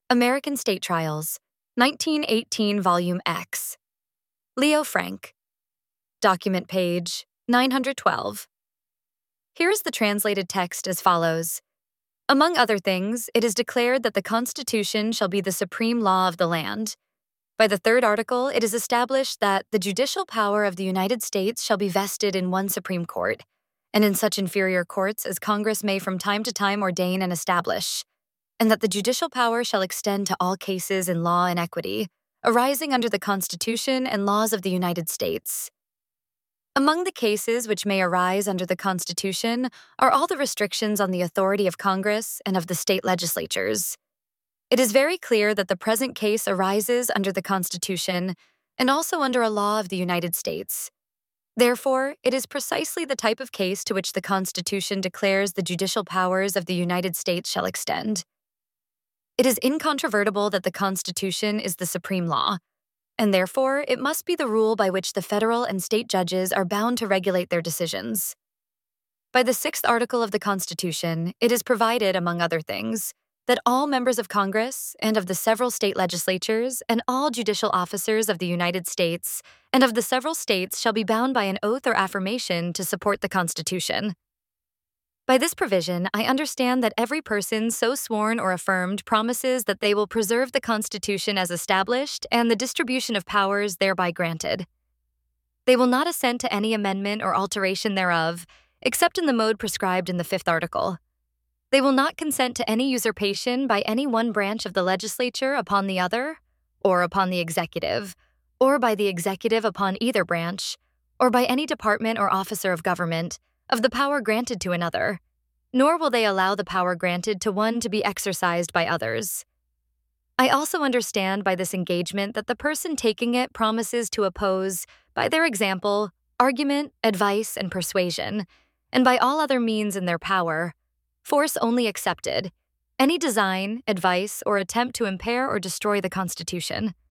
American State Trials, 1918, Volume X. Leo Frank. Document page 912. Here is the translated text as follows. Among other things, it is declared that the Constitution shall be the supreme law of the land. By the third article, it is established that the judicial power of the United States shall be vested in one Supreme Court, and in such inferior courts as Congress may from time to time ordain and establish, and that the judicial power shall extend to all cases in law and equity, arising under the Constitution and laws of the United States. Among the cases which may arise under the Constitution are all the restrictions on the authority of Congress and of the state legislatures. It is very clear that the present case arises under the Constitution and also under a law of the United States. Therefore, it is precisely the type of case to which the Constitution declares the judicial powers of the United States shall extend. It is incontrovertible that the Constitution is the supreme law, and therefore it must be the rule by which the federal and state judges are bound to regulate their decisions. By the 6th article of the Constitution, it is provided, among other things, that all members of Congress and of the several state legislatures and all judicial officers of the United States and of the several states shall be bound by an oath or affirmation to support the Constitution. By this provision, I understand that every person so sworn or affirmed promises that they will preserve the Constitution as established and the distribution of powers thereby granted. They will not assent to any amendment or alteration thereof, except in the mode prescribed in the 5th article. They will not consent to any usurpation by any one branch of the legislature upon the other, or upon the executive, or by the executive upon either branch, or by any department or officer of government, of the power granted to another, nor will they allow the power granted to one to be exercised by others. I also understand by this engagement that the person taking it promises to oppose, by their example, argument, advice, and persuasion, and by all other means in their power, force only excepted, any design, advice, or attempt to impair or destroy the Constitution.